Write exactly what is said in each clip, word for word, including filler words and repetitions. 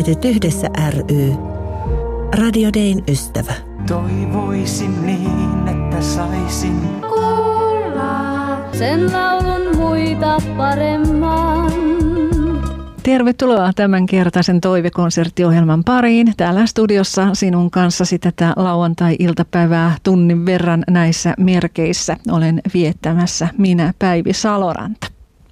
Kristityt yhdessä ry. Radio Dayn ystävä. Toivoisin niin, että saisin kuulla sen laulun muita paremman. Tervetuloa tämänkertaisen toivekonserttiohjelman pariin. Täällä studiossa sinun kanssasi tätä lauantai-iltapäivää tunnin verran näissä merkeissä olen viettämässä minä, Päivi Saloranta.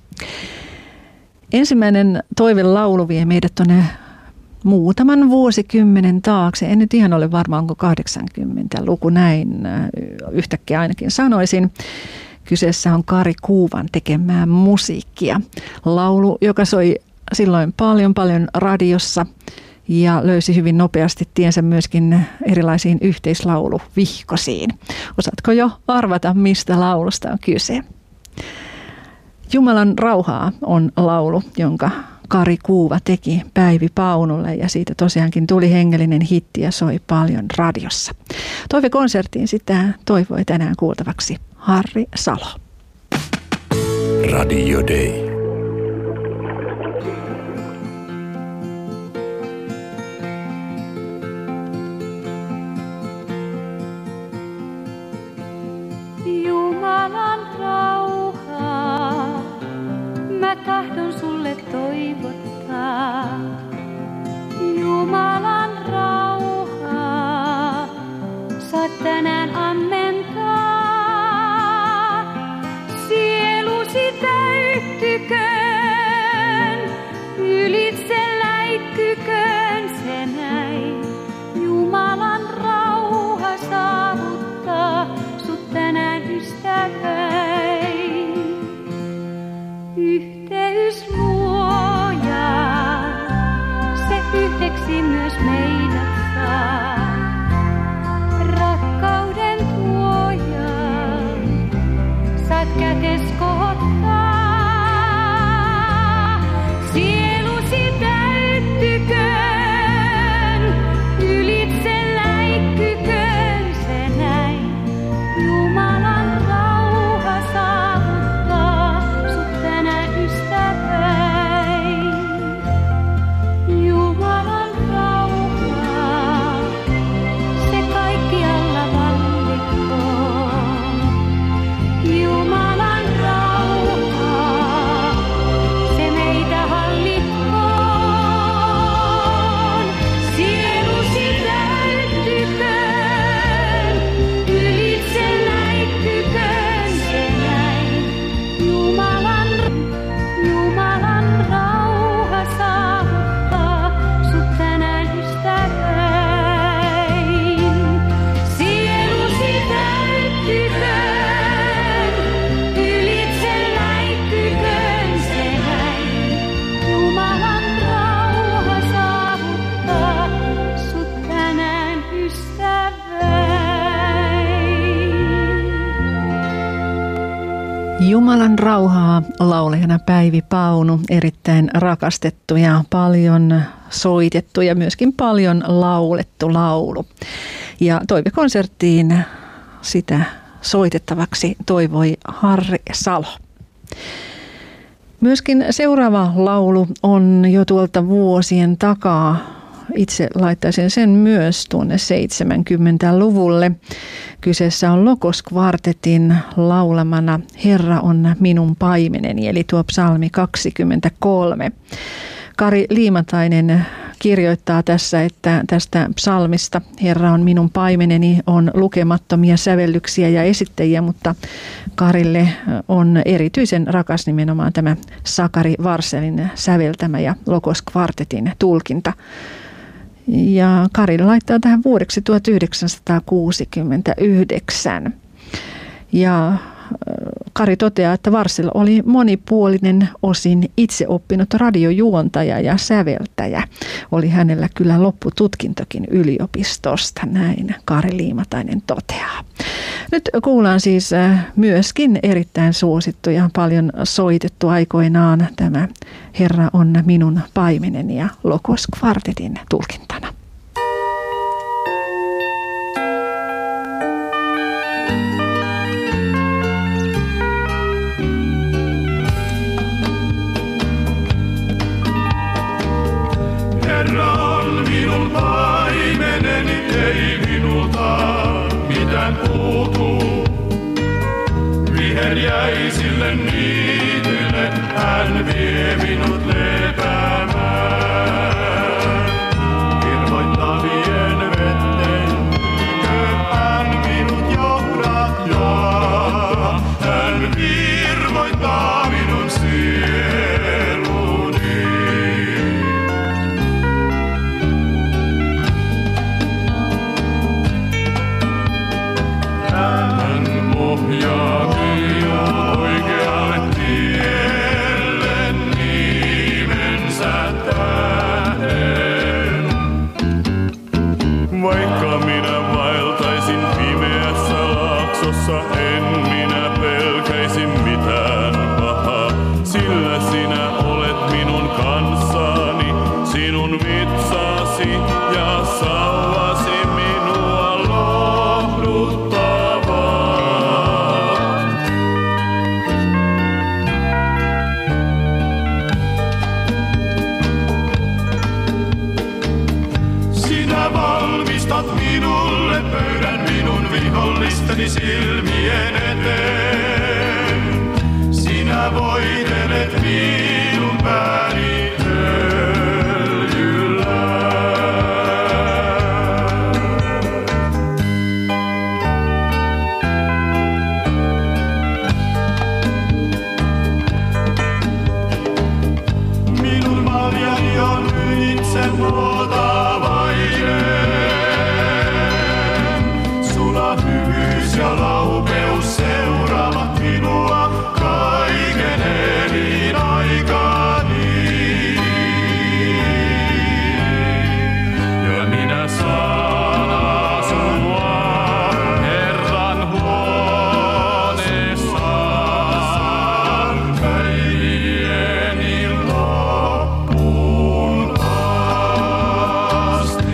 Ensimmäinen toivelaulu vie meidät tuonne muutaman vuosikymmenen taakse. En nyt ihan ole varma, onko kahdeksankymmentäluku, näin yhtäkkiä ainakin sanoisin. Kyseessä on Kari Kuuvan tekemää musiikkia. Laulu, joka soi silloin paljon paljon radiossa ja löysi hyvin nopeasti tiensä myöskin erilaisiin yhteislauluvihkosiin. Osaatko jo arvata, mistä laulusta on kyse? Jumalan rauhaa on laulu, jonka Kari Kuuva teki Päivi Paunulle, ja siitä tosiaankin tuli hengellinen hitti ja soi paljon radiossa. Toivekonserttiin sitä toivoi tänään kuultavaksi Harri Salo. Radio Day. Jumalan rauhaa, mä tahdon sulle toivottaa. Jumalan rauhaa, saat tänään ammentaa. Sielusi täyttyköön, ylitse läikkyköön se näin. Jumalan rauha saavuttaa sut tänään ystäväin. Yhteys luoja, se yhdeksi myös meidät saa. Rakkauden tuoja, saat kätes kohottaa. Sielusi täyttyköön, ylitse läikkyköön se näin. Jumalan rauha saavuttaa sut tänään ystäväin. Jumalan rauha, se kaikkialla vallitkoon. Jumalan rauha, se meitä hallitkoon. Sielusi täyttyköön, ylitse läikkyköön se näin. Jumalan, Jumalan rauha saavuttaa sut tänään ystäväin. Sielusi täyttyköön, ylitse läikkyköön se näin. Jumalan rauha saavuttaa sut tänään ystäväin. Jumalan rauhaa laulajana Päivi Paunu, erittäin rakastettu ja paljon soitettu ja myöskin paljon laulettu laulu. Ja toivekonserttiin sitä soitettavaksi toivoi Harri Salo. Myöskin seuraava laulu on jo tuolta vuosien takaa. Itse laittaisin sen myös tuonne seitsemänkymmentäluvulle. Kyseessä on Logos Kvartetin laulamana Herra on minun paimeneni, eli tuo psalmi kaksikymmentäkolme. Kari Liimatainen kirjoittaa tässä, että tästä psalmista Herra on minun paimeneni on lukemattomia sävellyksiä ja esittäjiä, mutta Karille on erityisen rakas nimenomaan tämä Sakari Varselin säveltämä ja Logos Kvartetin tulkinta. Ja Kari laittaa tähän vuodeksi tuhatyhdeksänsataakuusikymmentäyhdeksän. Ja Kari toteaa, että Varsel oli monipuolinen, osin itse oppinut radiojuontaja ja säveltäjä. Oli hänellä kyllä loppututkintokin yliopistosta, näin Kari Liimatainen toteaa. Nyt kuullaan siis myöskin erittäin suosittu ja paljon soitettu aikoinaan tämä Herra on minun paimeneni ja Logos Kvartetin tulkintana. Herra viheriäisille niityille, hän vie minut lepäämään. Kirvoittavien vetten tykö hän minut johdattaa, hän virvoittaa minun sieluni. Hän ohjaa minut oikealle tielle nimensä tähden. Vaikka minä vaeltaisin pimeässä laaksossa, en minä pelkäisi mitään pahaa, sillä sinä olet minun kanssani, sinun vitsasi ja sauvasi minua lohduttavat. Sinä valmistat minulle pöydän minun vihollisteni silmien eteen. Sinä voitelet minun pääni öljyllä. Minun maljani on ylitse vuotavainen. Sula hyvyys ja laupeus seuraavat minua kaiken elinaikani. Ja minä saan asua Herran huoneessa päivieni loppuun asti.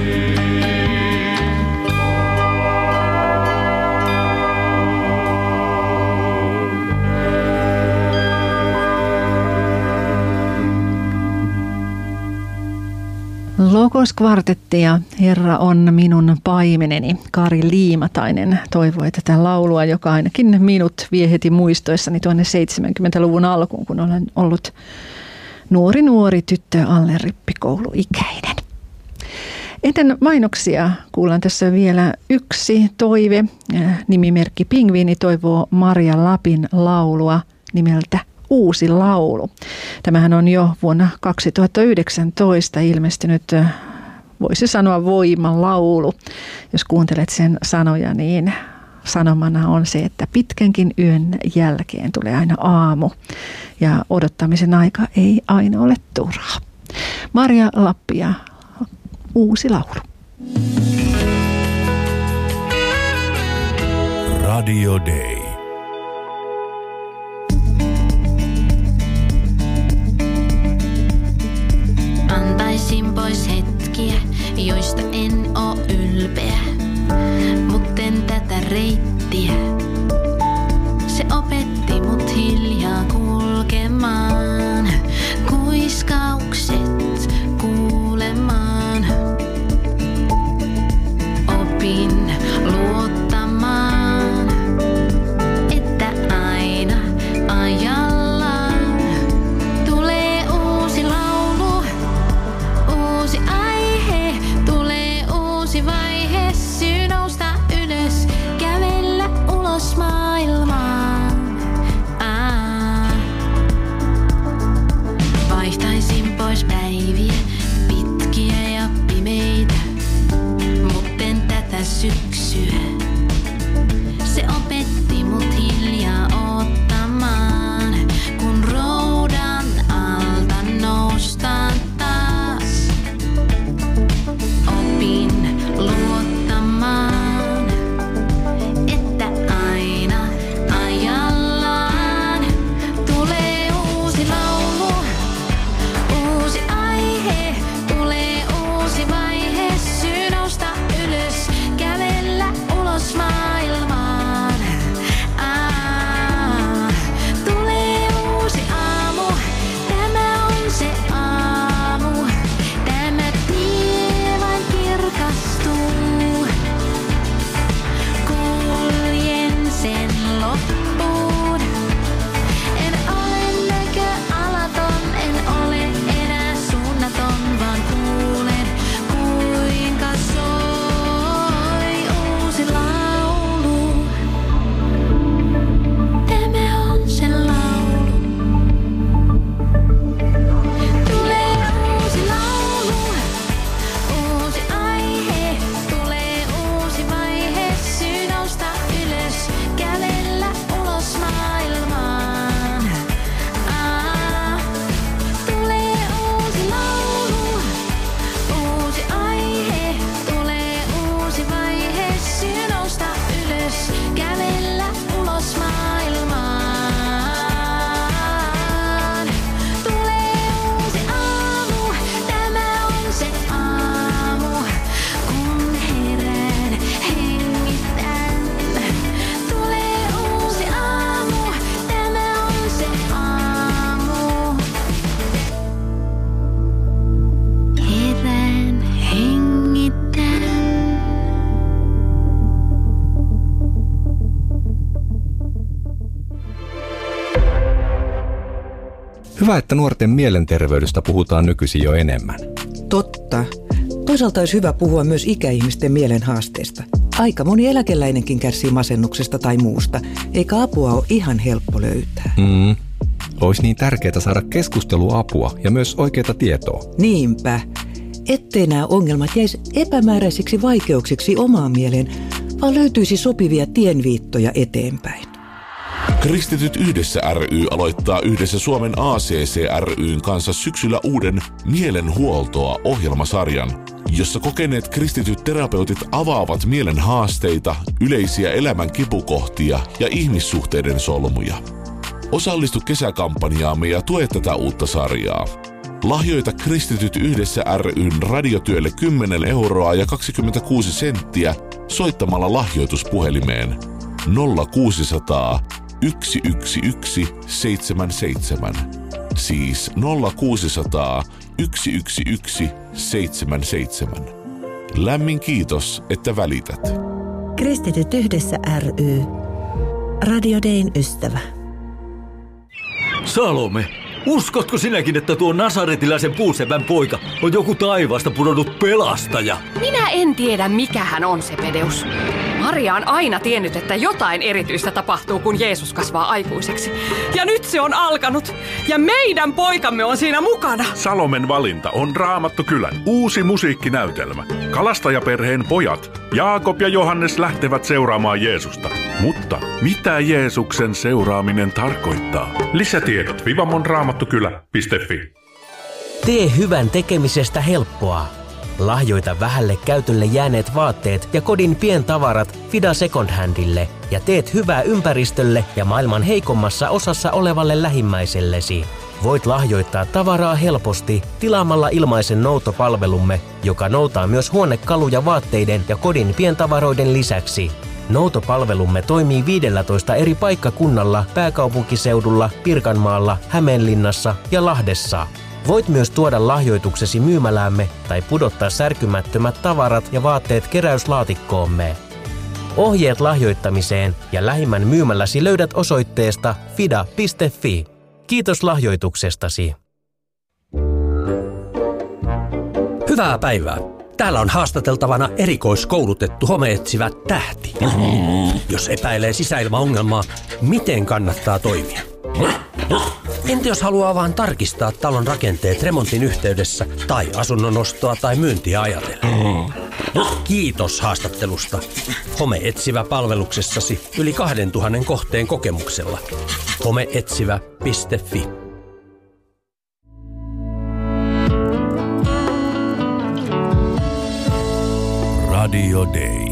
Logoskvartetti ja Herra on minun paimeneni. Kari Liimatainen toivoi tätä laulua, joka ainakin minut vie heti muistoissani tuonne seitsemänkymmentäluvun alkuun, kun olen ollut nuori nuori tyttö alle rippikouluikäinen. Ennen mainoksia kuullaan tässä vielä yksi toive. Nimimerkki Pingviini toivoo Marja Lapin laulua nimeltä Uusi laulu. Tämähän on jo vuonna kaksituhattayhdeksäntoista ilmestynyt, voisi sanoa, voimalaulu. Jos kuuntelet sen sanoja, niin sanomana on se, että pitkänkin yön jälkeen tulee aina aamu ja odottamisen aika ei aina ole turha. Marja Lappi ja Uusi laulu. Radio Day. Antaisin pois hetkiä, joista en oo ylpeä, mutten tätä reittiä. Se opetti mut hiljaa kulkemaan, kuiskaukset kuulemaan. Opin luottamaan Hyvä, että nuorten mielenterveydestä puhutaan nykyisin jo enemmän. Totta. Toisaalta olisi hyvä puhua myös ikäihmisten mielen haasteista. Aika moni eläkeläinenkin kärsii masennuksesta tai muusta, eikä apua ole ihan helppo löytää. Mm. Olisi niin tärkeää saada keskusteluapua ja myös oikeaa tietoa. Niinpä. Ettei nämä ongelmat jäisi epämääräisiksi vaikeuksiksi omaan mieleen, vaan löytyisi sopivia tienviittoja eteenpäin. Kristityt yhdessä ry aloittaa yhdessä Suomen A C C ry:n kanssa syksyllä uuden Mielenhuoltoa -ohjelmasarjan, jossa kokeneet kristityt terapeutit avaavat mielen haasteita, yleisiä elämän kipukohtia ja ihmissuhteiden solmuja. Osallistu kesäkampanjaamme ja tue tätä uutta sarjaa. Lahjoita Kristityt yhdessä ry:n radiotyölle kymmenen euroa ja kaksikymmentäkuusi senttiä soittamalla lahjoituspuhelimeen nolla kuusisataa yksi yksi yksi seitsemän seitsemän. Siis nolla kuusisataa yksi yksi yksi seitsemän seitsemän. Lämmin kiitos, että välität. Kristityt yhdessä ry. Radio Dayn ystävä. Salome, uskotko sinäkin, että tuo nasaretilaisen puusepän poika on joku taivaasta pudonnut pelastaja? Minä en tiedä, mikä hän on, se pedeus. Maria on aina tiennyt, että jotain erityistä tapahtuu, kun Jeesus kasvaa aikuiseksi. Ja nyt se on alkanut, ja meidän poikamme on siinä mukana. Salomen valinta on Raamattu kylän uusi musiikkinäytelmä. Kalastajaperheen pojat, Jaakob ja Johannes lähtevät seuraamaan Jeesusta. Mutta mitä Jeesuksen seuraaminen tarkoittaa? Lisätiedot vivamon raamattukylä piste fi. Tee hyvän tekemisestä helppoa. Lahjoita vähälle käytölle jääneet vaatteet ja kodin pientavarat Fida Second Handille ja teet hyvää ympäristölle ja maailman heikommassa osassa olevalle lähimmäisellesi. Voit lahjoittaa tavaraa helposti tilaamalla ilmaisen noutopalvelumme, joka noutaa myös huonekaluja vaatteiden ja kodin pientavaroiden lisäksi. Noutopalvelumme toimii viidellätoista eri paikkakunnalla pääkaupunkiseudulla, Pirkanmaalla, Hämeenlinnassa ja Lahdessa. Voit myös tuoda lahjoituksesi myymäläämme tai pudottaa särkymättömät tavarat ja vaatteet keräyslaatikkoomme. Ohjeet lahjoittamiseen ja lähimmän myymälläsi löydät osoitteesta fida piste fi. Kiitos lahjoituksestasi. Hyvää päivää. Täällä on haastateltavana erikoiskoulutettu homeetsivä tähti. Jos epäilee sisäilmaongelmaa, miten kannattaa toimia? Entä jos haluaa vaan tarkistaa talon rakenteet remontin yhteydessä tai asunnon ostoa tai myyntiä ajatellen? Kiitos haastattelusta. Homeetsivä palveluksessasi yli kahdentuhannen kohteen kokemuksella. homeetsivä piste fi. Radio Day.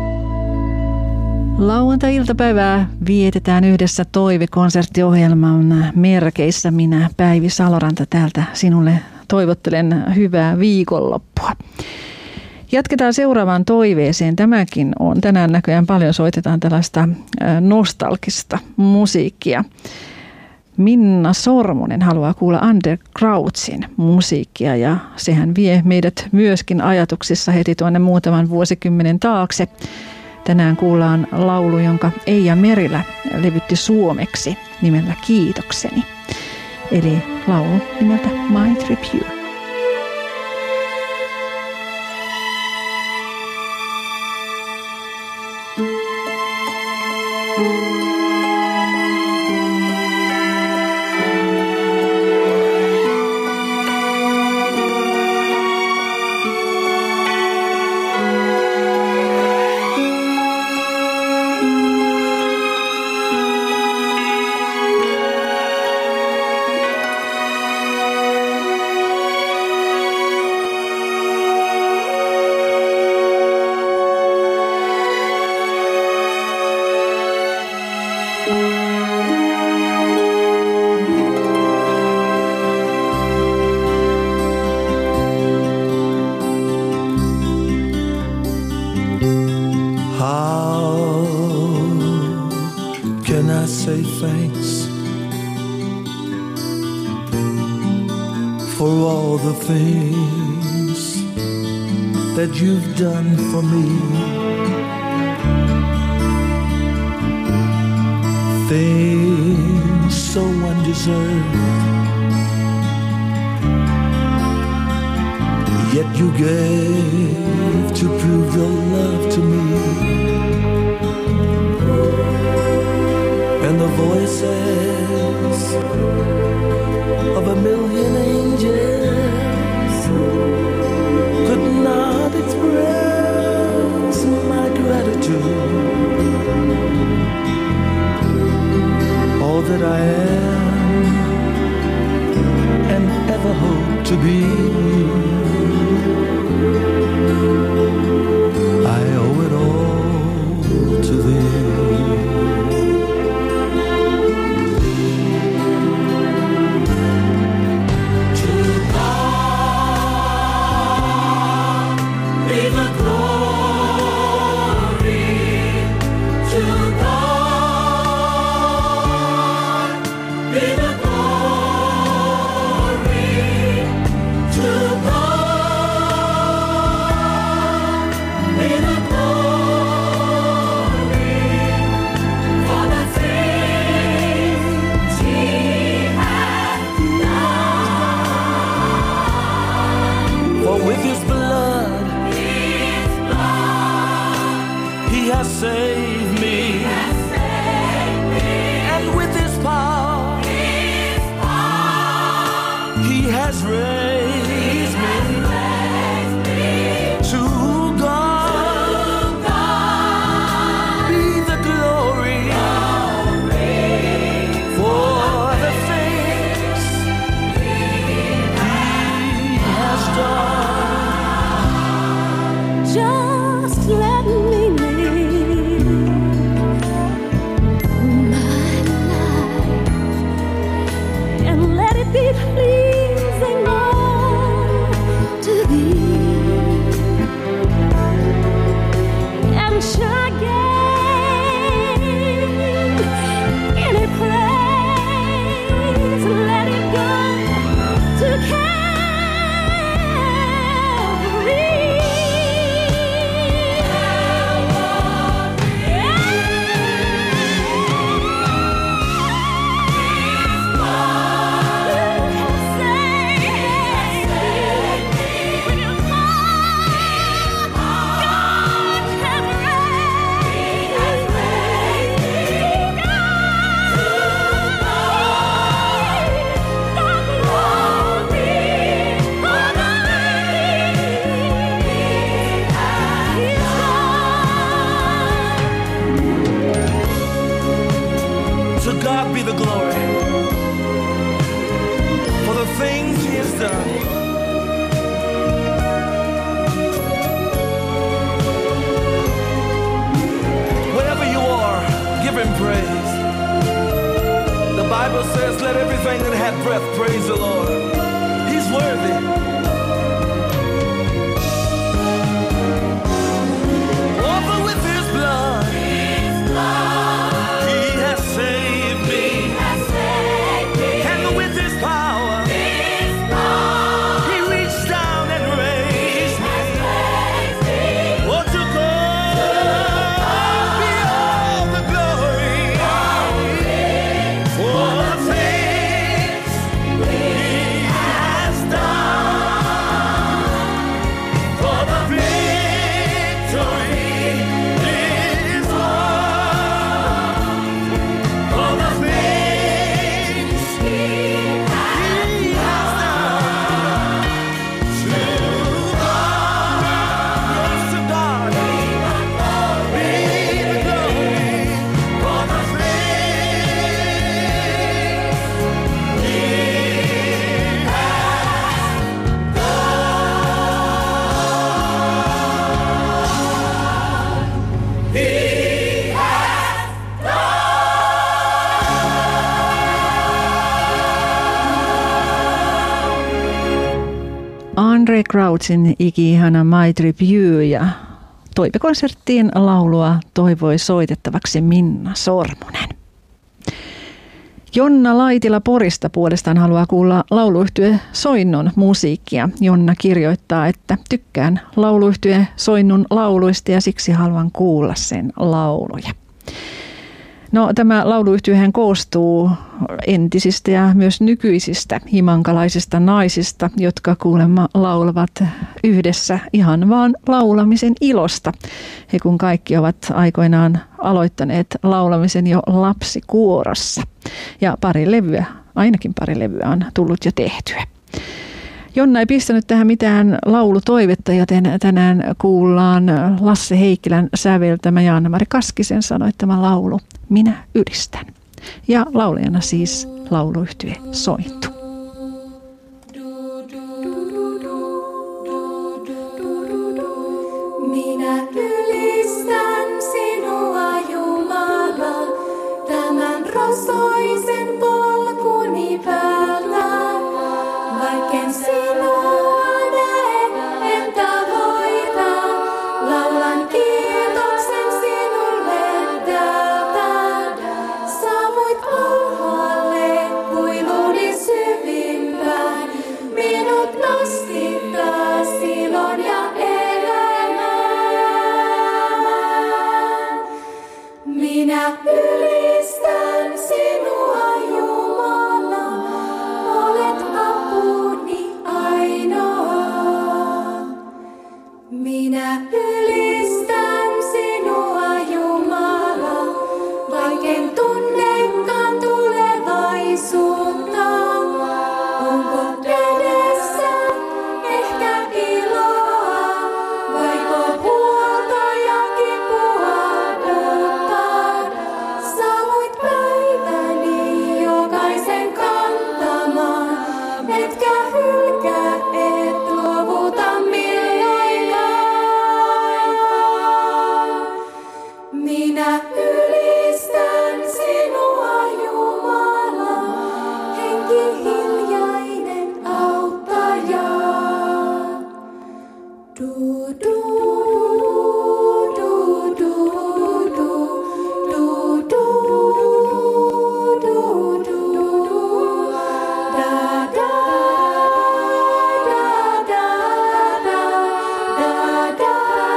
Lauantai-iltapäivää vietetään yhdessä Toive-konserttiohjelman merkeissä. Minä, Päivi Saloranta, täältä sinulle toivottelen hyvää viikonloppua. Jatketaan seuraavaan toiveeseen. Tämäkin on tänään näköjään paljon, soitetaan tällaista nostalgista musiikkia. Minna Sormunen haluaa kuulla Undergroundsin musiikkia ja sehän vie meidät myöskin ajatuksissa heti tuonne muutaman vuosikymmenen taakse. Tänään kuullaan laulu, jonka Eija Merilä levytti suomeksi nimellä Kiitokseni. Eli laulu nimeltä My Tribute. You've done for me, things so undeserved yet you gave to prove your love to me. And the voices of a million angels could not express my gratitude. All that I am and ever hope to be, I owe it all to thee. To God be the glory. To God be the save me. Saved me, and with his power, his power he has raised me. Raised me. To God, to God be the glory, glory for the things he, he has done. Just let me pleasing unto thee, and shall gain any praise, let it go to Calvary. The Bible says, let everything that hath breath praise the Lord. He's worthy. Oh, for with his blood, his blood he has saved me. He has saved me. And with his power, his power he reached down and raised me. Raised me. Oh, to God be all the glory. For the things he has done, for the victory is won, for the things he has done. To God, yes, to God be the glory, for the Andre Crouchin iki-ihana My Trip You ja Toive-konserttiin laulua toivoi soitettavaksi Minna Sormunen. Jonna Laitila Porista puolestaan haluaa kuulla lauluyhtye Soinnon musiikkia. Jonna kirjoittaa, että tykkään lauluyhtye Soinnun lauluista ja siksi haluan kuulla sen lauluja. No, tämä lauluyhtyehän koostuu entisistä ja myös nykyisistä himankalaisista naisista, jotka kuulemma laulavat yhdessä ihan vaan laulamisen ilosta. He kun kaikki ovat aikoinaan aloittaneet laulamisen jo lapsikuorossa. Ja pari levyä, ainakin pari levyä on tullut jo tehtyä. Jonna ei pistänyt tähän mitään laulutoivetta, joten tänään kuullaan Lasse Heikkilän säveltämä ja Anna-Mari Kaskisen sanoittama laulu Minä ylistän. Ja laulajana siis lauluyhtye Sointu. Minä ylistän sinua, Jumala, tämän rosoisen polkuni päältä. Vaikken sinua näe, en tavoita, laulan kiitoksen sinulle täältä. Saavuit alhaalle kuiluni syvimpään, minut nostit taas ilon ja elämään. Minä ylistän sinua, Jumala, olet apuni ainoa. Minä ylistän sinua, Jumala, vaikken tunnekaan tulevaisuutta. Onko edessä ehkä iloa, vaiko huolta ja kipua uutta? Saavuit päiväni jokaisen kantamaan, etkä hylkää, et luovuta milloinkaan. Minä ylistän sinua, Jumala, henki hiljainen auttaja. Du, du, du, du, du, du, du, du, du, da, da, da, da, da, da, da,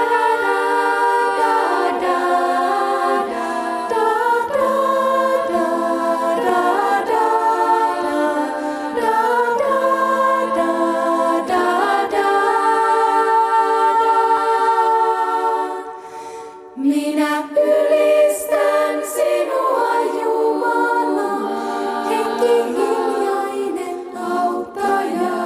minä ylistän sinua, Jumala, henki hiljainen auttaja.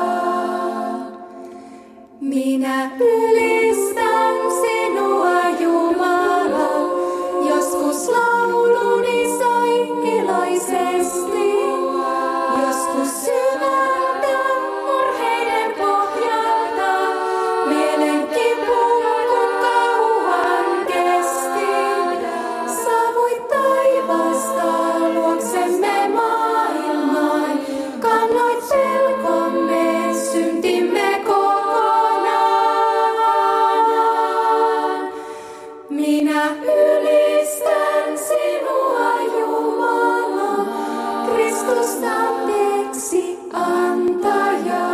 Minä ylistän sinua, Jumala, joskus lauluni soi iloisesti, joskus syvältä murheiden pohjalta, mielen kipuun kun kauan kesti. Saavuit taivaasta luoksemme maailmaan, kannoit pelkomme, syntimme kokonaan. Minä ylistän sinua, Jumala, Kristus anteeksi antaja.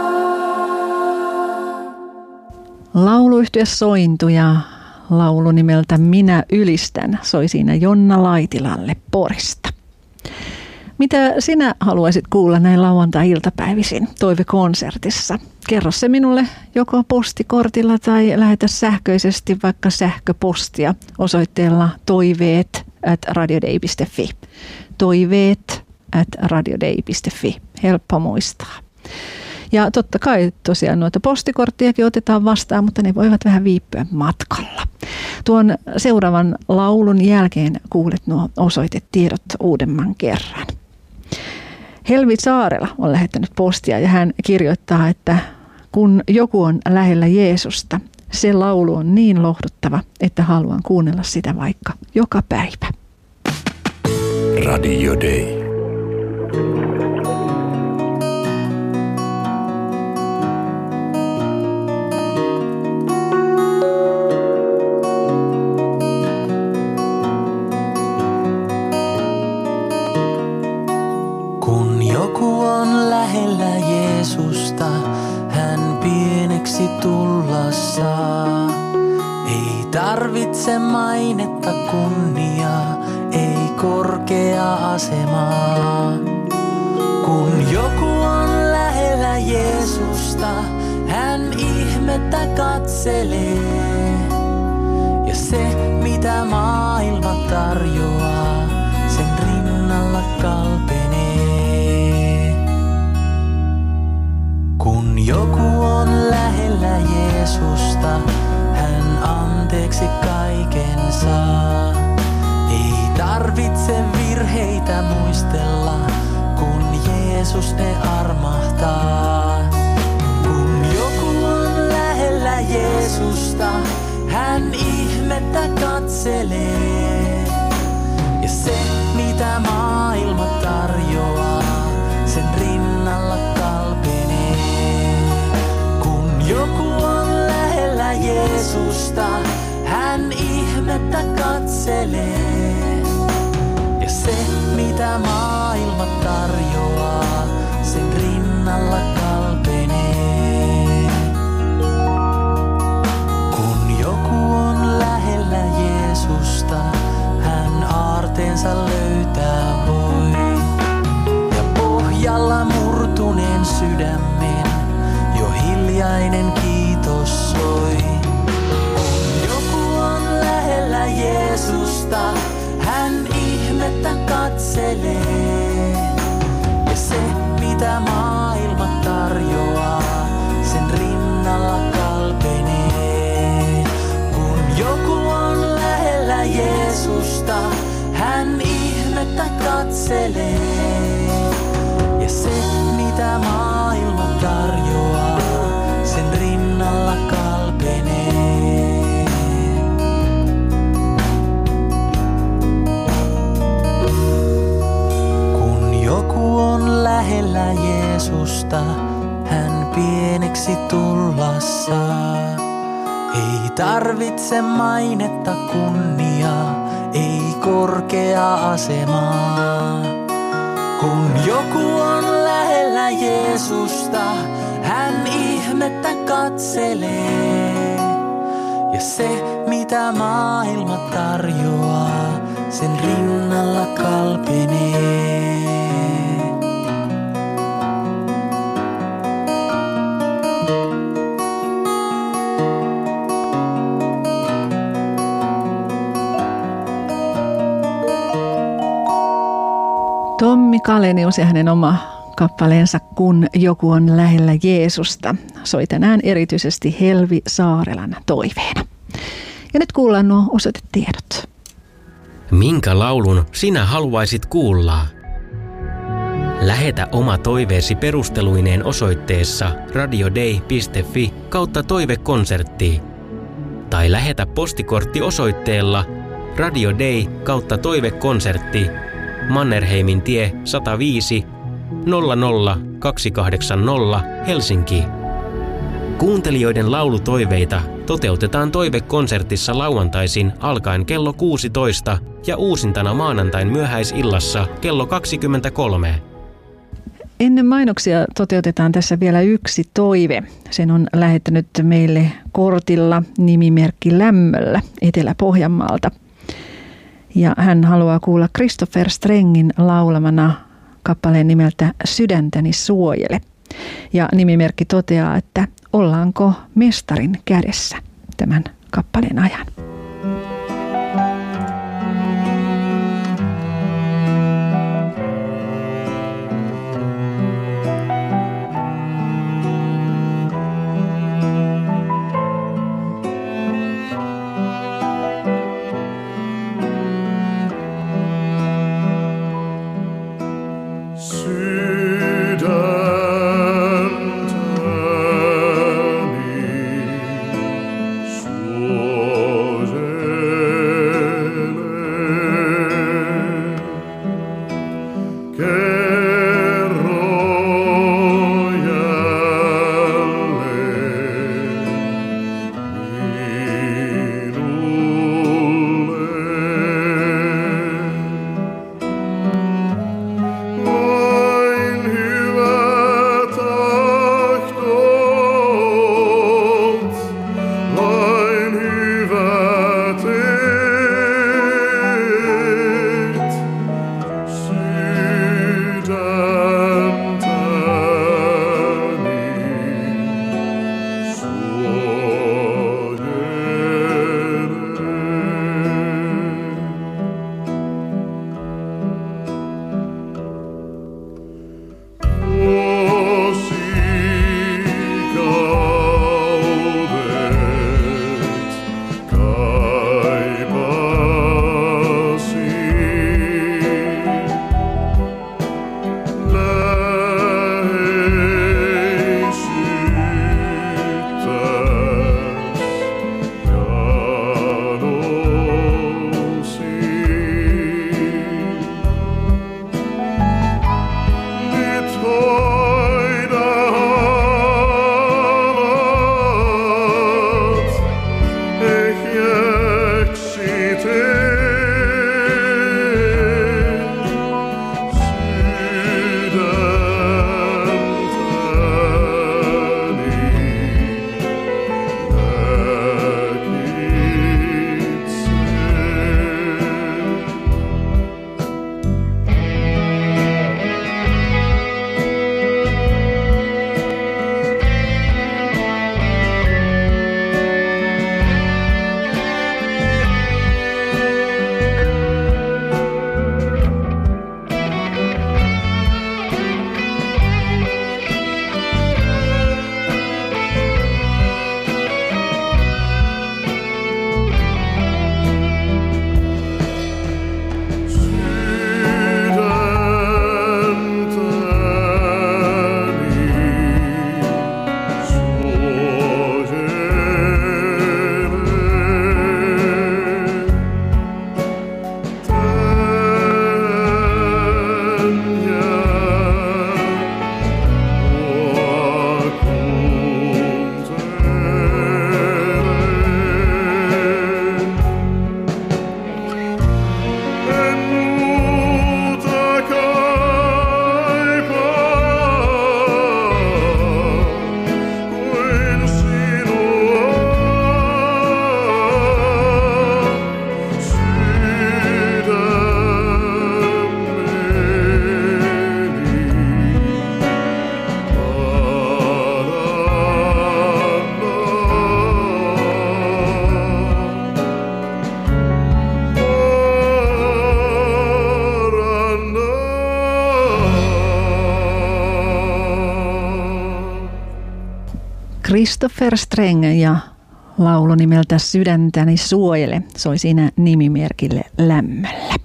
Lauluyhtye Sointu ja laulu nimeltä Minä ylistän soi siinä Jonna Laitilalle Porista. Mitä sinä haluaisit kuulla näin lauantai-iltapäivisin toivekonsertissa? Kerro se minulle joko postikortilla tai lähetä sähköisesti vaikka sähköpostia osoitteella toiveet at radiodei piste fi. Toiveet at radiodei piste fi. Helppo muistaa. Ja totta kai tosiaan noita postikorttiakin otetaan vastaan, mutta ne voivat vähän viipyä matkalla. Tuon seuraavan laulun jälkeen kuulet nuo osoitetiedot uudemman kerran. Helvi Saarela on lähettänyt postia ja hän kirjoittaa, että kun joku on lähellä Jeesusta, se laulu on niin lohduttava, että haluan kuunnella sitä vaikka joka päivä. Radio Day. Joku on lähellä Jeesusta, hän pieneksi tulla saa. Ei tarvitse mainetta kunniaa, ei korkea asemaa. Kun joku on lähellä Jeesusta, hän ihmettä katselee. Ja se, mitä maailma tarjoaa, sen rinnalla kalpenee. Kun joku on lähellä Jeesusta, hän anteeksi kaiken saa. Ei tarvitse virheitä muistella, kun Jeesus ne armahtaa. Kun joku on lähellä Jeesusta, hän ihmettä katselee. Ja se, mitä maailma tarjoaa, sen rinnalla kalpenee. Kun joku on lähellä Jeesusta, hän ihmettä katselee. Ja se, mitä maailma tarjoaa, sen rinnalla kalpenee. Kun joku on lähellä Jeesusta, hän aarteensa löytää voi. Ja pohjalla murtuneen sydämen jo hiljainen kiitos soi. Kun joku on lähellä Jeesusta, hän ihmettä katselee. Ja se, mitä maailma tarjoaa, sen rinnalla kalpenee. Kun joku on lähellä Jeesusta, hän ihmettä katselee. Ja se, mitä maailma tarjoaa, sen rinnalla kalpenee. Kun joku on lähellä Jeesusta, hän pieneksi tulla saa. Ei tarvitse mainetta, kunniaa, ei korkeaa asemaa. Kun joku on lähellä Jeesusta, hän ihmettä katselee. Ja se, mitä maailma tarjoaa, sen rinnalla kalpenee. Tommi Kalenius ja hänen oma kappaleensa Kun joku on lähellä Jeesusta soi tänään erityisesti Helvi Saarelan toiveena. Ja nyt kuullaan nuo osoitetiedot. Minkä laulun sinä haluaisit kuulla? Lähetä oma toiveesi perusteluineen osoitteessa radiodei piste fi kautta toivekonsertti. Tai lähetä postikortti osoitteella radiodei kautta toivekonsertti Mannerheimin tie sata viisi nolla nolla kaksi kahdeksan nolla Helsinki. Kuuntelijoiden laulutoiveita toteutetaan toivekonsertissa lauantaisin alkaen kello kuusitoista ja uusintana maanantain myöhäisillassa kello kaksikymmentäkolme. Ennen mainoksia toteutetaan tässä vielä yksi toive. Sen on lähettänyt meille kortilla nimimerkki Lämmöllä Etelä-Pohjanmaalta. Ja hän haluaa kuulla Christopher Strengin laulamana kappaleen nimeltä Sydäntäni suojele. Ja nimimerkki toteaa, että ollaanko mestarin kädessä tämän kappaleen ajan. Voi Christopher Streng ja laulu nimeltä Sydäntäni suojele soi siinä nimimerkille Lämmöllä.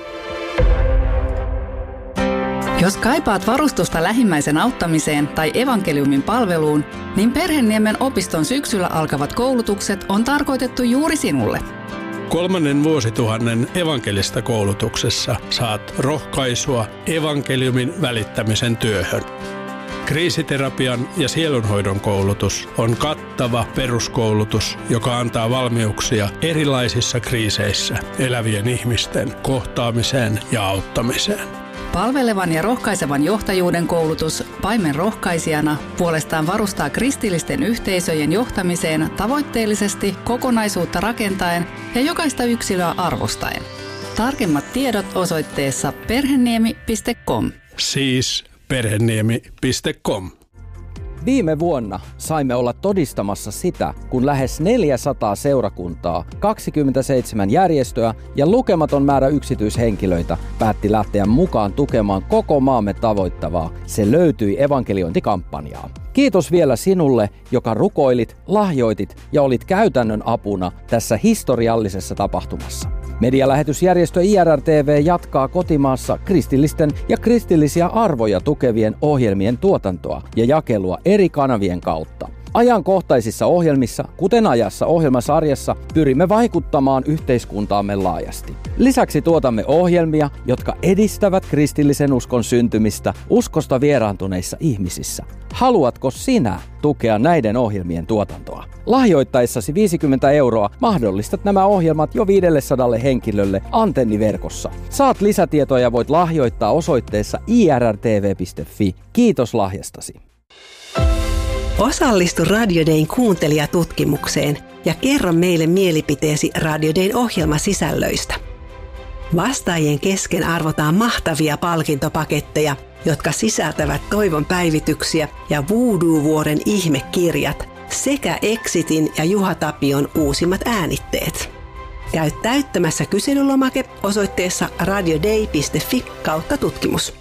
Jos kaipaat varustusta lähimmäisen auttamiseen tai evankeliumin palveluun, niin Perhenniemen opiston syksyllä alkavat koulutukset on tarkoitettu juuri sinulle. Kolmannen vuosituhannen evankelista koulutuksessa saat rohkaisua evankeliumin välittämisen työhön. Kriisiterapian ja sielunhoidon koulutus on kattava peruskoulutus, joka antaa valmiuksia erilaisissa kriiseissä elävien ihmisten kohtaamiseen ja auttamiseen. Palvelevan ja rohkaisevan johtajuuden koulutus Paimen rohkaisijana puolestaan varustaa kristillisten yhteisöjen johtamiseen tavoitteellisesti, kokonaisuutta rakentaen ja jokaista yksilöä arvostaen. Tarkemmat tiedot osoitteessa perheniemi piste com. Siis perheniemi piste com. Viime vuonna saimme olla todistamassa sitä, kun lähes neljäsataa seurakuntaa, kaksikymmentäseitsemän järjestöä ja lukematon määrä yksityishenkilöitä päätti lähteä mukaan tukemaan koko maamme tavoittavaa. Se löytyi evankeliointikampanjaa. Kiitos vielä sinulle, joka rukoilit, lahjoitit ja olit käytännön apuna tässä historiallisessa tapahtumassa. Medialähetysjärjestö I R R T V jatkaa kotimaassa kristillisten ja kristillisiä arvoja tukevien ohjelmien tuotantoa ja jakelua eri kanavien kautta. Ajankohtaisissa ohjelmissa, kuten Ajassa ohjelmasarjassa, pyrimme vaikuttamaan yhteiskuntaamme laajasti. Lisäksi tuotamme ohjelmia, jotka edistävät kristillisen uskon syntymistä uskosta vieraantuneissa ihmisissä. Haluatko sinä tukea näiden ohjelmien tuotantoa? Lahjoittaessasi viisikymmentä euroa mahdollistat nämä ohjelmat jo viisisataa henkilölle antenniverkossa. Saat lisätietoja ja voit lahjoittaa osoitteessa i r r t v piste f i. Kiitos lahjastasi. Osallistu Radio Dayn kuuntelijatutkimukseen ja kerro meille mielipiteesi Radio Dayn ohjelmasisällöistä. Vastaajien kesken arvotaan mahtavia palkintopaketteja, jotka sisältävät toivon päivityksiä ja Voodoo-vuoden ihmekirjat sekä Exitin ja Juha Tapion uusimmat äänitteet. Käy täyttämässä kyselylomake osoitteessa radioday piste f i kautta tutkimus.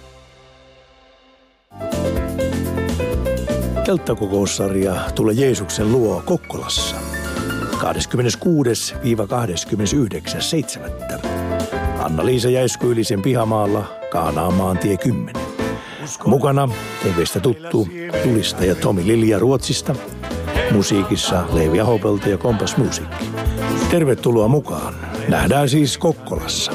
Telttakokoussarja Tule Jeesuksen luo Kokkolassa. kahdeskymmeneskuudes kahdeskymmenesyhdeksäs seitsemättä Anna-Liisa Jäiskyylisen pihamaalla Kaanaan maantie kymmenen. Mukana T V:stä tuttu julistaja Tomi Lilja Ruotsista. Musiikissa Leevi Ahopelta ja Kompas Musiikki. Tervetuloa mukaan. Nähdään siis Kokkolassa.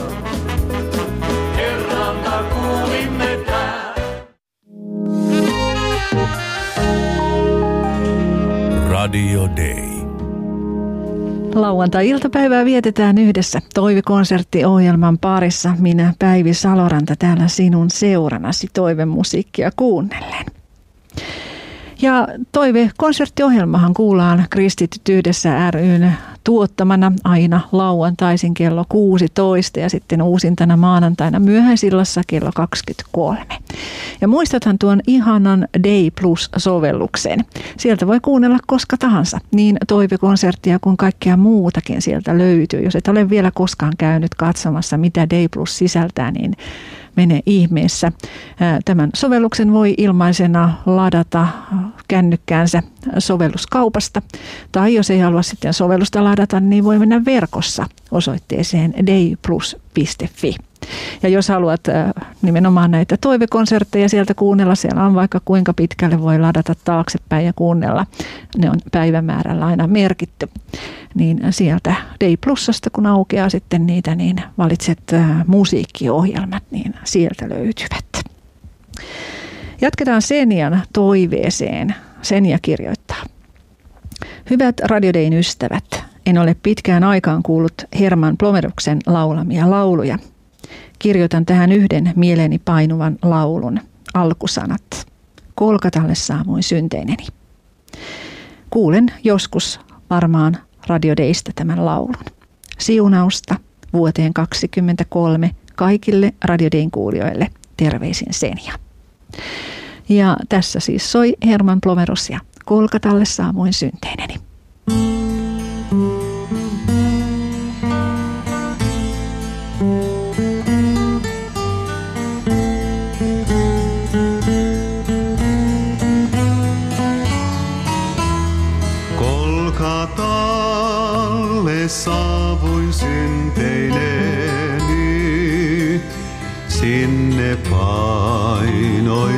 Radio Day. Lauantai-iltapäivää vietetään yhdessä Toive-konserttiohjelman parissa. Minä Päivi Saloranta täällä sinun seuranasi toivemusiikkia kuunnellen. Ja Toive-konserttiohjelmahan kuullaan Kristityt yhdessä ry:n tuottamana aina lauantaisin kello kuusitoista ja sitten uusintana maanantaina myöhäisillassa kello kaksikymmentäkolme. Ja muistathan tuon ihanan Day Plus-sovelluksen. Sieltä voi kuunnella koska tahansa, niin Toive-konserttia kuin kaikkea muutakin sieltä löytyy. Jos et ole vielä koskaan käynyt katsomassa, mitä Day Plus sisältää, niin mene ihmeessä. Tämän sovelluksen voi ilmaisena ladata kännykkäänsä sovelluskaupasta. Tai jos ei halua sitten sovellusta ladata, niin voi mennä verkossa osoitteeseen dayplus piste f i. Ja jos haluat nimenomaan näitä toivekonsertteja sieltä kuunnella, siellä on vaikka kuinka pitkälle voi ladata taaksepäin ja kuunnella. Ne on päivämäärällä aina merkitty. Niin sieltä Day Plusasta, kun aukeaa sitten niitä, niin valitset musiikkiohjelmat, niin sieltä löytyvät. Jatketaan Senjan toiveeseen. Senja kirjoittaa. Hyvät Radio Dayn ystävät, en ole pitkään aikaan kuullut Herman Plomeruksen laulamia lauluja. Kirjoitan tähän yhden mieleeni painuvan laulun, alkusanat. Kolkatalle saavuin synteineni. Kuulen joskus varmaan Radio Daystä tämän laulun. Siunausta vuoteen kaksikymmentäkolme kaikille Radio Dayn kuulijoille. Terveisin Senja. Ja tässä siis soi Herman Plomerus ja Kolkatalle saavuin synteineni.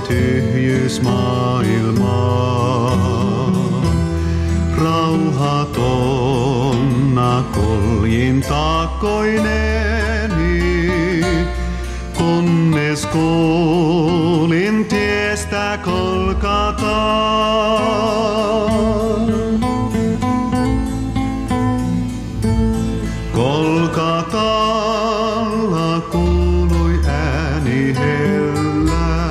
tyhjyys maailmaa. Rauhatonna koljin taakkoineni, kunnes kuulin tiestä Golgataan. Golgatalla kuului ääni hellä,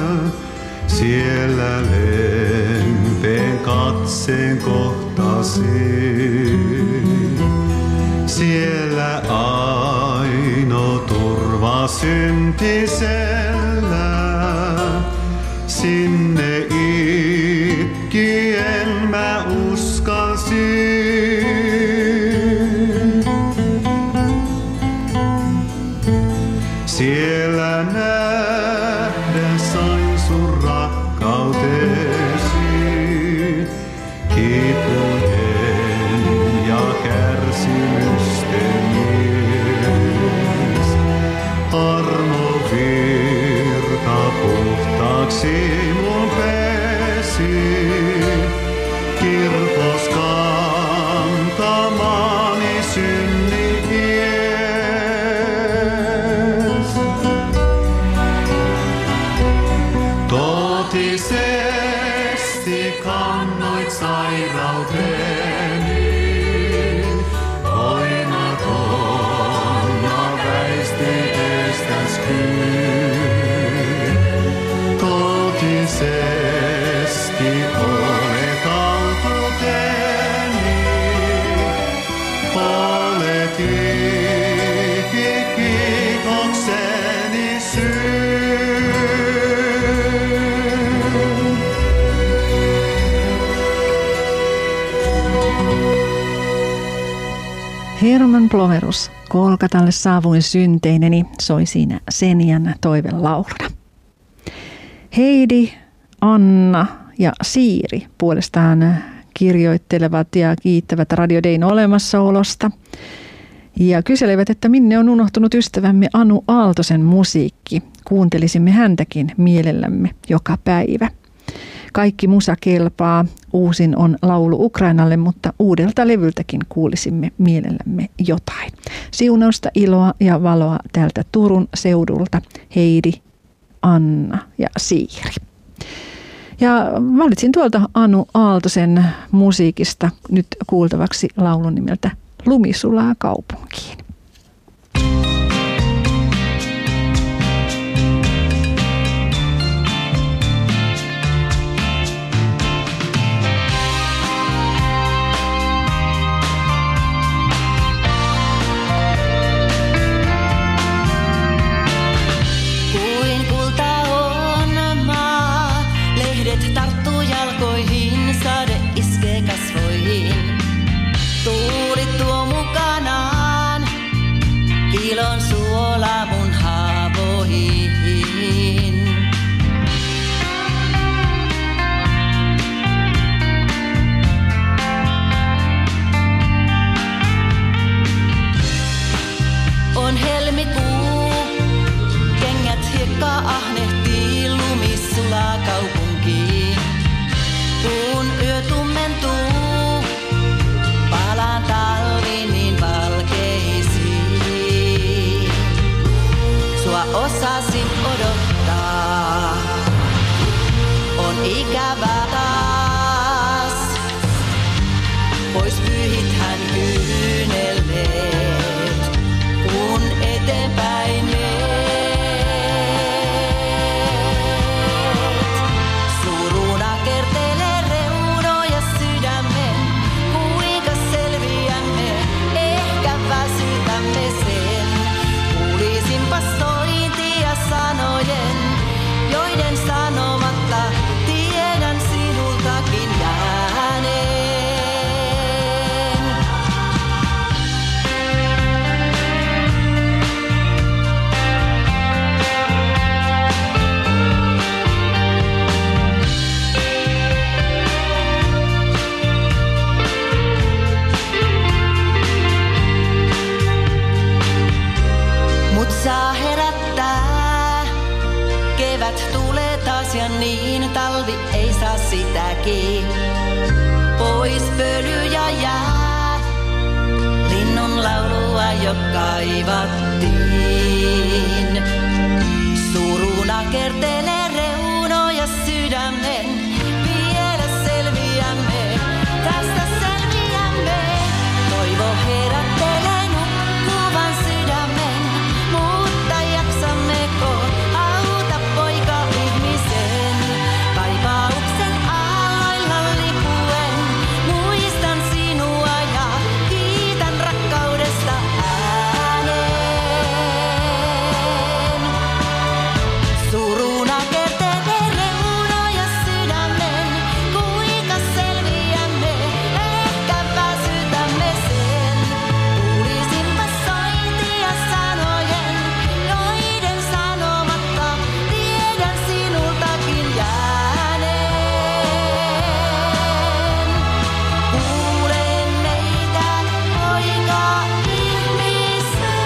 siellä lempeän katseen kohtasin. Siellä aino turva syntisellä, sinne itkien mä uskalsin. Siellä nähdä sain sun rakkautesi, kipujen ja kärsimysten mies. Armo virta puhtaaksi mun pesi, kirkos kantamani synnin ies. Totisesti kannoit sairauteni, voimatona väistit estäs kyyn. Totisesti olet autuuteni, olet ikikiitokseni syyn. Herman Ploverus, Golgatalle saavuin synteineni, soi siinä Senian toivelauluna. Heidi, Anna ja Siiri puolestaan kirjoittelevat ja kiittävät Radio Dayn olemassaolosta. Ja kyselevät, että minne on unohtunut ystävämme Anu Aaltosen musiikki. Kuuntelisimme häntäkin mielellämme joka päivä. Kaikki musa kelpaa. Uusin on laulu Ukrainalle, mutta uudelta levyltäkin kuulisimme mielellämme jotain. Siunausta, iloa ja valoa täältä Turun seudulta Heidi, Anna ja Siiri. Ja valitsin tuolta Anu Aaltosen musiikista nyt kuultavaksi laulun nimeltä Lumi sulaa kaupunkiin. Tuuli tuo mukanaan ja niin talvi ei saa sitäkin. Pois pölyjä jää, linnun laulua jo kaivattiin. Suruna kertelee reunoja sydämen, vielä selviämme, tästä selviämme. Toivo herättelee nukkuvan sydämen, mutta jaksammeko auta poika ihmisen? Kaipauksen aalloilla lipuen, muistan sinua ja kiitän rakkaudesta ääneen. Suruna kertelee reunoja sydämen, kuinka selviämme, ehkä väsytämme sen. Kuulisinpa sointia sanojen, joiden sanomatta tiedän sinultakin jääneen. Kuulen meitä, poika ihmisen.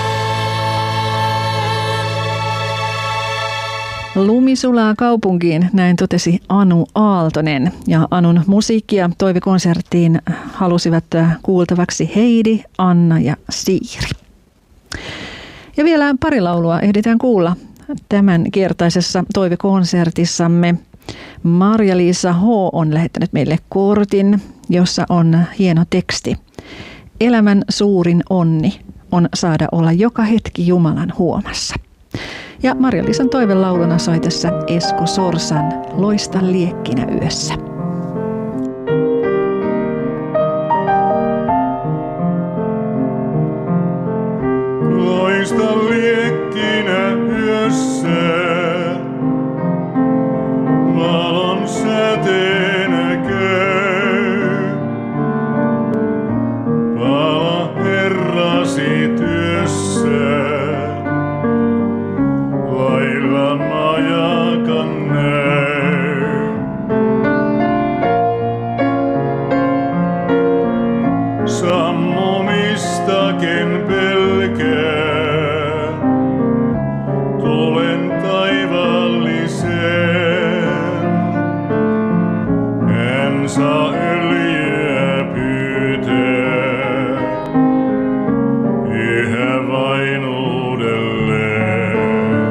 Lumi sulaa kaupunkiin, näin totesi Anu Aaltonen. Ja Anun musiikkia toivekonserttiin halusivat kuultavaksi Heidi, Anna ja Siiri. Ja vielä pari laulua ehditään kuulla tämän kertaisessa toivekonsertissamme. Marja-Liisa H. on lähettänyt meille kortin, jossa on hieno teksti. Elämän suurin onni on saada olla joka hetki Jumalan huomassa. Ja Marja-Liisan toivelauluna soi tässä Esko Sorsan Loista liekkinä yössä. Loista liekkinä yössä, valon säteenä käy. Pala Herrasi työssä, lailla majakan näy. Sammumistakin pelkää, tulen taivaalliseen. En saa öljyä pyytää, yhä vain uudelleen.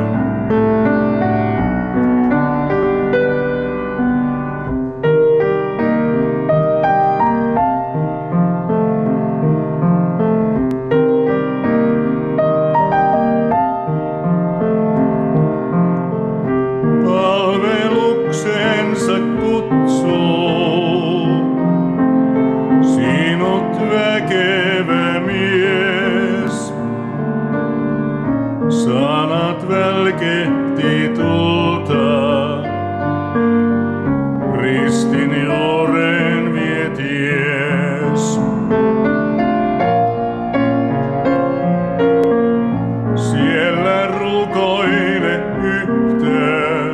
Palveluksensa kutsuu sinut väkevä mies. Sanat välkehti tulta, ristin juureen vieties. Siellä rukoile yhtään,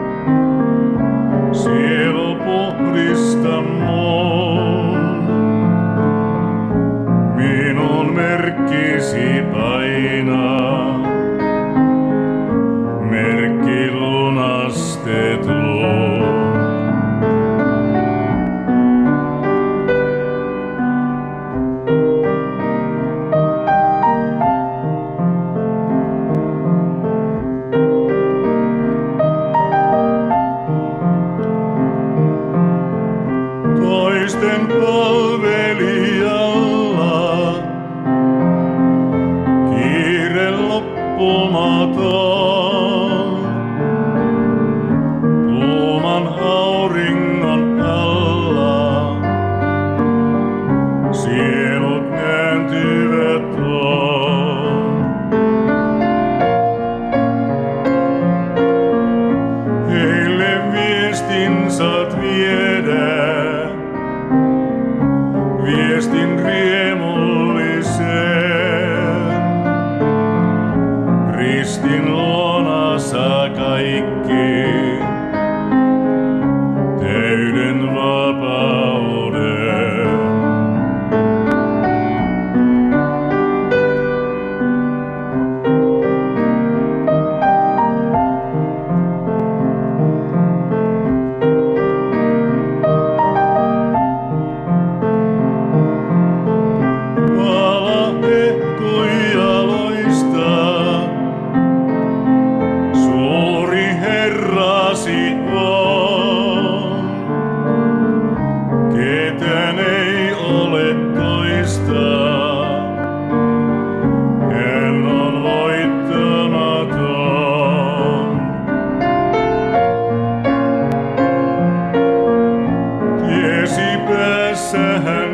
sielu puhdista mun. Minun merkkisi painaa, merkki lunastetun. Toisten palvelijalla kiire loppumaton.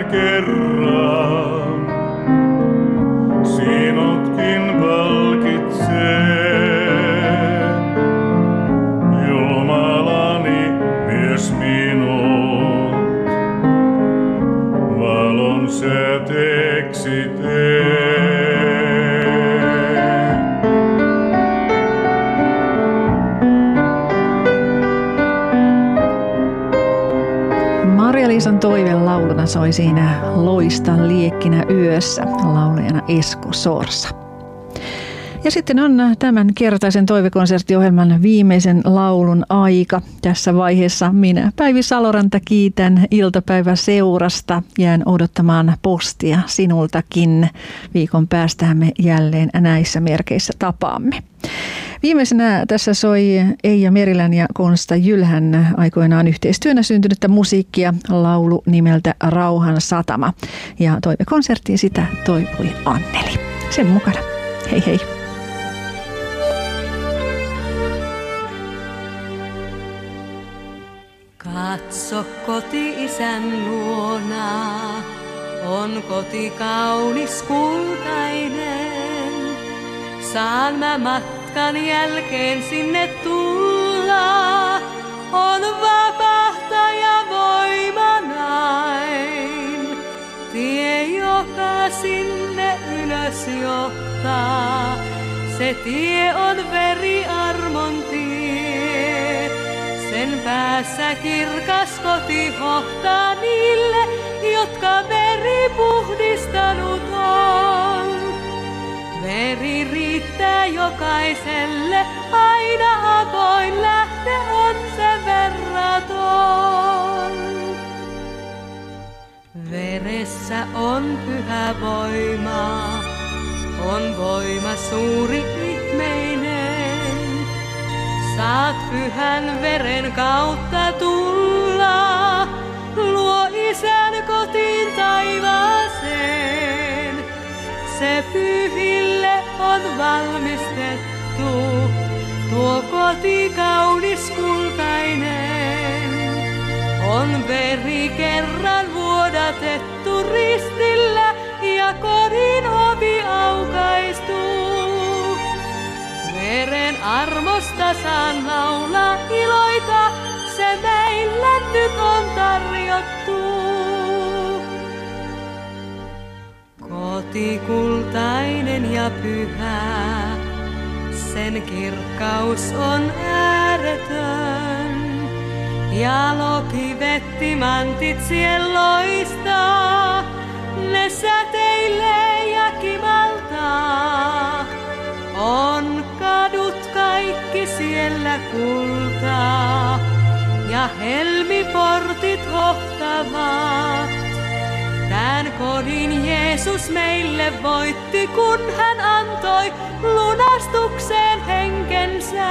kerran sinutkin palkitsee. Jumalani myös minut valon säteeksi tee. Maria-Liisan toivelauluna soi siinä Loistan liekkinä yössä, laulajana Esko Sorsa. Ja sitten on tämän kertaisen toivekonserttiohjelman viimeisen laulun aika. Tässä vaiheessa minä, Päivi Saloranta, kiitän iltapäiväseurasta. Jään odottamaan postia sinultakin. Viikon päästähän me jälleen näissä merkeissä tapaamme. Viimeisenä tässä soi Eija Merilän ja Konsta Jylhän aikoinaan yhteistyönä syntynyttä musiikkia, laulu nimeltä Rauhan satama. Ja toivekonserttiin sitä toivoi Anneli. Sen mukana. Hei hei. Katso koti-isän luona, on koti kaunis kultainen. Saan mä matkan jälkeen sinne tulla, on vapahtaja voimanain. Tie, joka sinne ylös johtaa, se tie on veriarmon tie. Sen päässä kirkas koti hohtaa niille, jotka veri puhdistanut on. Veri riittää jokaiselle, aina avoin lähde on se verraton. Veressä on pyhä voima, on voima suuri ihmeinen. Saat pyhän veren kautta tulla, luo isän kotiin taivaaseen. Se pyhille on valmistettu, tuo koti kaunis kultainen. On veri kerran vuodatettu ristillä ja kodin ovi aukaistu. Veren armosta saan laulaa iloita, se meille nyt on tarjottu. Koti kultainen ja pyhä, sen kirkkaus on ääretön. Jalokivet timantit siellä loistaa, ne säteilee ja kimaltaa. On kadut kaikki siellä kultaa ja helmiportit hohtavat. Tän kodin Jeesus meille voitti, kun hän antoi lunastukseen henkensä.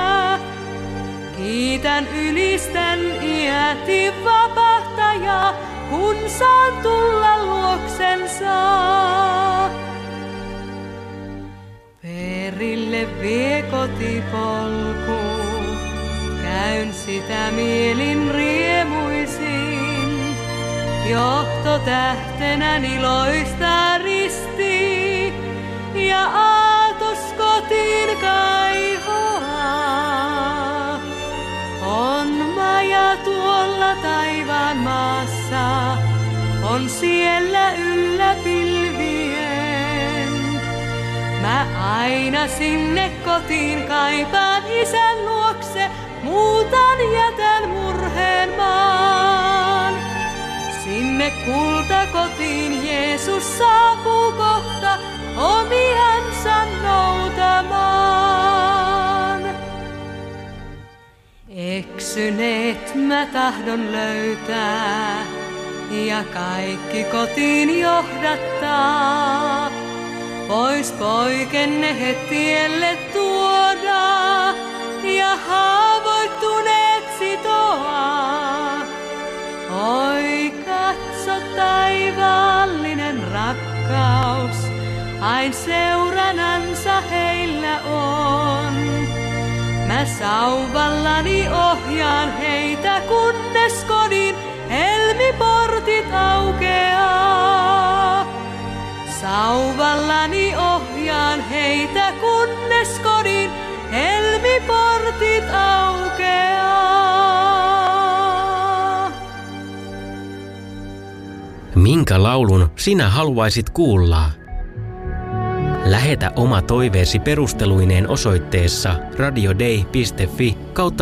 Kiitän, ylistän iäti vapahtajaa, kun saan tulla luoksensa. Perille vie kotipolku, käyn sitä mielin riemuisin. Johtotähtenäni loistaa risti ja aatos kotiin kaihoaa. On maja tuolla taivaan maassa, on siellä yllä pilvien. Mä aina sinne kotiin kaipaan isän luokse, muutan jätän murheen maan. Sinne kultakotiin Jeesus saapuu kohta omiansa noutamaan. Eksyneet mä tahdon löytää ja kaikki kotiin johdattaa. Pois poikenne he tielle tuoda ja haavoittuneet sitoa. Oi katso taivaallinen rakkaus, ain seuranansa heillä on. Mä sauvallani ohjaan heitä, kunnes kodin helmiportit aukeaa. Sauvallani ohjaan heitä, kunnes kodin helmiportit aukeaa. Minkä laulun sinä haluaisit kuulla? Lähetä oma toiveesi perusteluineen osoitteessa radiodei piste fi kautta